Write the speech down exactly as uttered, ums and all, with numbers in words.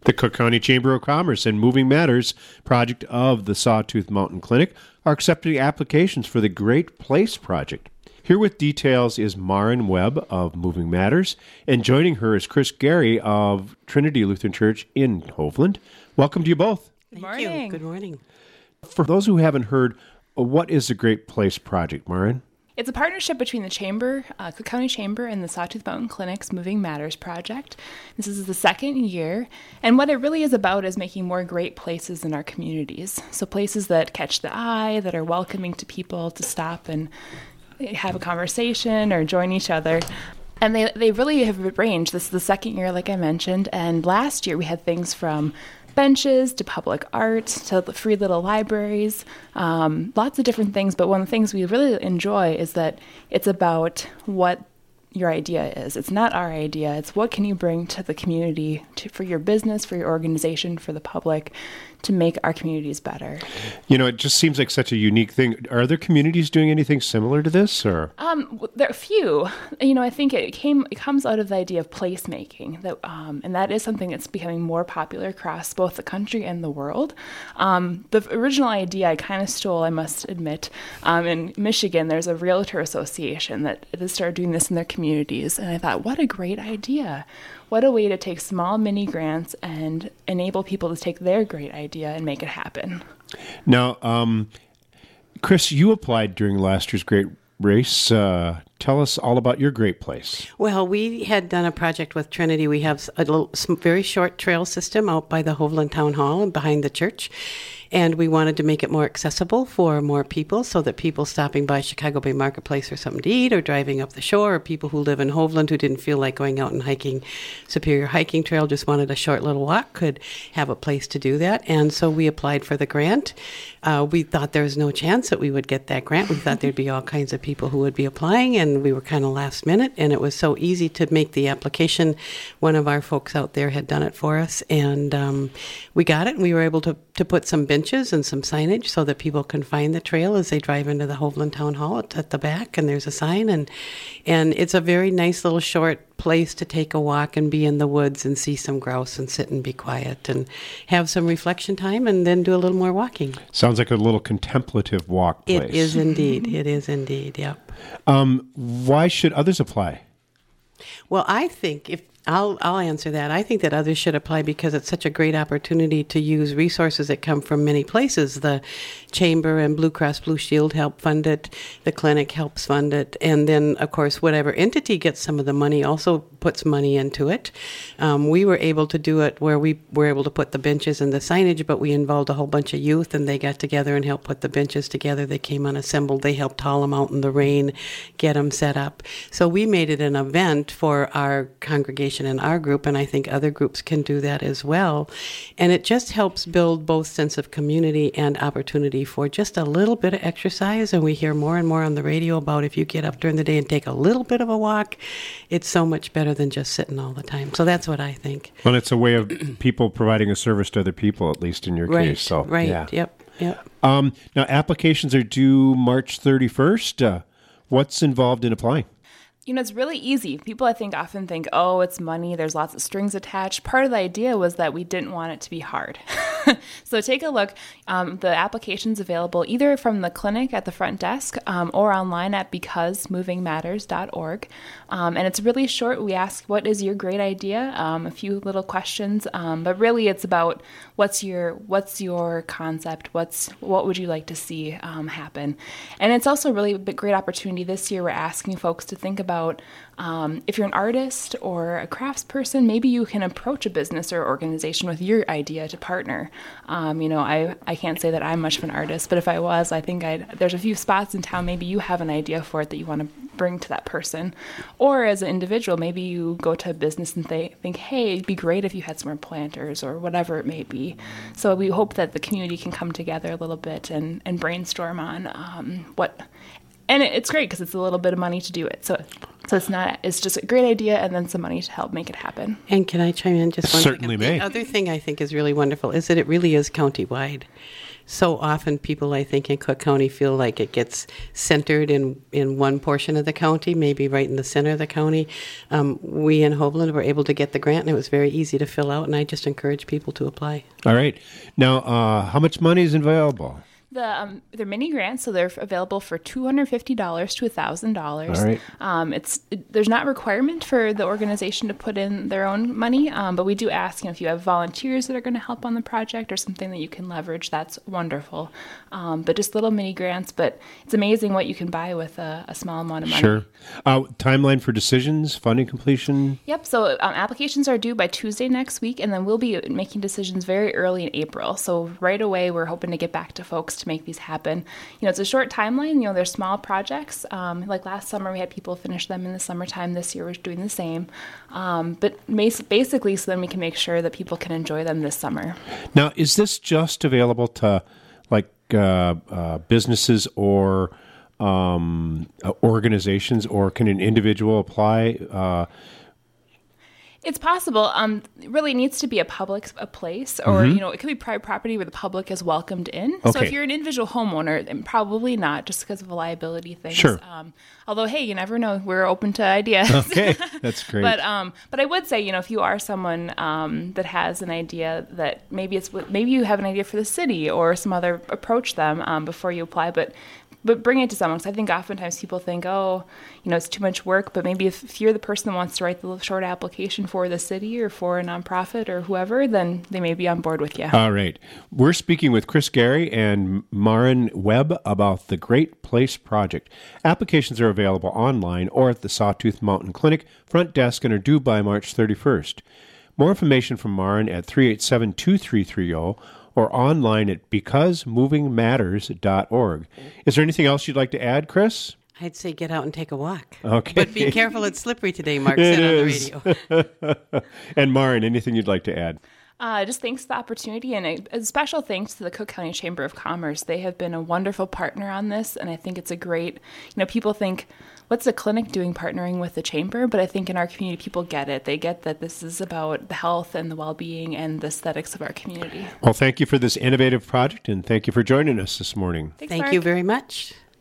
The Cook County Chamber of Commerce and Moving Matters project of the Sawtooth Mountain Clinic are accepting applications for the Great Place project. Here with details is Maren Webb of Moving Matters, and joining her is Chris Gary of Trinity Lutheran Church in Hovland. Welcome to you both. Good Thank morning. you. Good morning. For those who haven't heard, what is the Great Place project, Maren? It's a partnership between the Chamber, uh, Cook County Chamber, and the Sawtooth Mountain Clinic's Moving Matters project. This is the second year, and what it really is about is making more great places in our communities. So places that catch the eye, that are welcoming to people to stop and have a conversation or join each other. And they, they really have ranged. This is the second year, like I mentioned, and last year we had things from benches to public art to free little libraries, um, lots of different things. But one of the things we really enjoy is that it's about what your idea is. It's not our idea. It's what can you bring to the community, to, for your business, for your organization, for the public, to make our communities better. You know, it just seems like such a unique thing. Are other communities doing anything similar to this, or? Um, there are a few. You know, I think it came. It comes out of the idea of placemaking, that, um, and that is something that's becoming more popular across both the country and the world. Um, the original idea I kind of stole, I must admit. Um, in Michigan, there's a realtor association that has started doing this in their communities, and I thought, what a great idea. What a way to take small mini grants and enable people to take their great idea and make it happen. Now, um, Chris, you applied during last year's Great Race. Uh, tell us all about your Great Place. Well, we had done a project with Trinity. We have a little, very short trail system out by the Hovland Town Hall and behind the church. And we wanted to make it more accessible for more people so that people stopping by Chicago Bay Marketplace for something to eat or driving up the shore, or people who live in Hovland who didn't feel like going out and hiking Superior Hiking Trail, just wanted a short little walk, could have a place to do that. And so we applied for the grant. Uh, we thought there was no chance that we would get that grant. We thought there'd be all kinds of people who would be applying, and we were kind of last minute, and it was so easy to make the application. One of our folks out there had done it for us, and um, we got it, and we were able to, to put some benches and some signage so that people can find the trail as they drive into the Hovland Town Hall at, at the back, and there's a sign, and and it's a very nice little short place to take a walk and be in the woods and see some grouse and sit and be quiet and have some reflection time and then do a little more walking. Sounds like a little contemplative walk place. It is indeed. It is indeed, yep. Um, why should others apply? Well, I think if I'll I'll answer that. I think that others should apply because it's such a great opportunity to use resources that come from many places. The Chamber and Blue Cross Blue Shield help fund it. The clinic helps fund it. And then, of course, whatever entity gets some of the money also puts money into it. Um, we were able to do it where we were able to put the benches and the signage, but we involved a whole bunch of youth, and they got together and helped put the benches together. They came unassembled. They helped haul them out in the rain, get them set up. So we made it an event for our congregation in our group, and I think other groups can do that as well. And it just helps build both sense of community and opportunity for just a little bit of exercise. And we hear more and more on the radio about if you get up during the day and take a little bit of a walk, it's so much better than just sitting all the time. So that's what I think. Well, it's a way of people providing a service to other people, at least in your right, case. So, right, yeah. yep, yep. Um, now, applications are due March thirty-first. Uh, what's involved in applying? You know, it's really easy. People, I think, often think, oh, it's money. There's lots of strings attached. Part of the idea was that we didn't want it to be hard. So take a look. Um, the application's available either from the clinic at the front desk um, or online at because moving matters dot org. Um, and it's really short. We ask, what is your great idea? Um, a few little questions. Um, but really, it's about what's your what's your concept? What's what would you like to see um, happen? And it's also really a big, great opportunity. This year, we're asking folks to think about About, um, if you're an artist or a craftsperson, maybe you can approach a business or organization with your idea to partner. Um, you know, I, I can't say that I'm much of an artist, but if I was, I think I'd, there's a few spots in town, maybe you have an idea for it that you want to bring to that person. Or as an individual, maybe you go to a business and they think, hey, it'd be great if you had some more planters or whatever it may be. So we hope that the community can come together a little bit and, and brainstorm on um, what... And it's great because it's a little bit of money to do it. So so it's not, it's just a great idea and then some money to help make it happen. And can I chime in just one Certainly second? may. The other thing I think is really wonderful is that it really is countywide. so often people, I think, in Cook County feel like it gets centered in, in one portion of the county, maybe right in the center of the county. Um, we in Hovland were able to get the grant, and it was very easy to fill out, and I just encourage people to apply. All right. Now, uh, how much money is available? The um, they're mini grants, so they're available for two hundred fifty dollars to one thousand dollars. All right. Um, it's it, there's not a requirement for the organization to put in their own money, um, but we do ask, you know, if you have volunteers that are going to help on the project or something that you can leverage, that's wonderful. Um, but just little mini grants, but it's amazing what you can buy with a, a small amount of money. Sure. Uh, timeline for decisions, funding completion? Yep. So um, applications are due by Tuesday next week, and then we'll be making decisions very early in April. So right away, we're hoping to get back to folks to make these happen. You know, it's a short timeline. You know, they're small projects. Um, like last summer, we had people finish them in the summertime. This year, we're doing the same. Um, but basically, so then we can make sure that people can enjoy them this summer. Now, is this just available to like uh, uh, businesses or um, uh, organizations, or can an individual apply? Uh, It's possible. Um, it really needs to be a public a place, or mm-hmm. you know, it could be private property where the public is welcomed in. Okay. So if you're an individual homeowner, then probably not, just because of a liability thing. Sure. Um, although, hey, you never know. We're open to ideas. Okay, that's great. but um, but I would say, you know, if you are someone um, that has an idea that maybe it's maybe you have an idea for the city or some other, approach them um, before you apply, but. But bring it to someone, because I think oftentimes people think, oh, you know, it's too much work. But maybe if, if you're the person that wants to write the short application for the city or for a nonprofit or whoever, then they may be on board with you. All right. We're speaking with Chris Gary and Maren Webb about the Great Place Project. Applications are available online or at the Sawtooth Mountain Clinic front desk and are due by March thirty-first. More information from Maren at three eight seven, two three three zero or online at because moving matters dot org. Is there anything else you'd like to add, Chris? I'd say get out and take a walk. Okay. But be careful, it's slippery today, Mark said on the radio. And Maren, anything you'd like to add? Uh, just thanks for the opportunity, and a, a special thanks to the Cook County Chamber of Commerce. They have been a wonderful partner on this, and I think it's a great, you know, people think, what's the clinic doing partnering with the chamber? But I think in our community, people get it. They get that this is about the health and the well-being and the aesthetics of our community. Well, thank you for this innovative project, and thank you for joining us this morning. Thanks, Thank Mark. you very much.